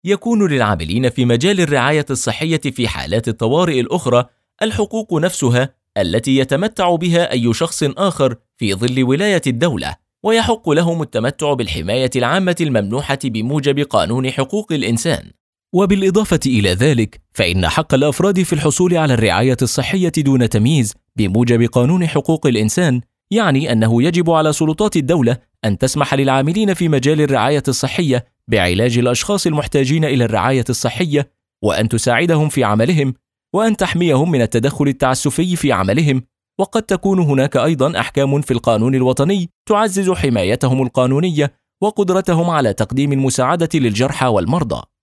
يكون للعاملين في مجال الرعاية الصحية في حالات الطوارئ الأخرى الحقوق نفسها التي يتمتع بها أي شخص آخر في ظل ولاية الدولة، ويحق لهم التمتع بالحماية العامة الممنوحة بموجب قانون حقوق الإنسان. وبالإضافة إلى ذلك، فإن حق الأفراد في الحصول على الرعاية الصحية دون تمييز بموجب قانون حقوق الإنسان يعني أنه يجب على سلطات الدولة أن تسمح للعاملين في مجال الرعاية الصحية بعلاج الأشخاص المحتاجين إلى الرعاية الصحية، وأن تساعدهم في عملهم، وأن تحميهم من التدخل التعسفي في عملهم. وقد تكون هناك أيضا أحكام في القانون الوطني تعزز حمايتهم القانونية وقدرتهم على تقديم المساعدة للجرحى والمرضى.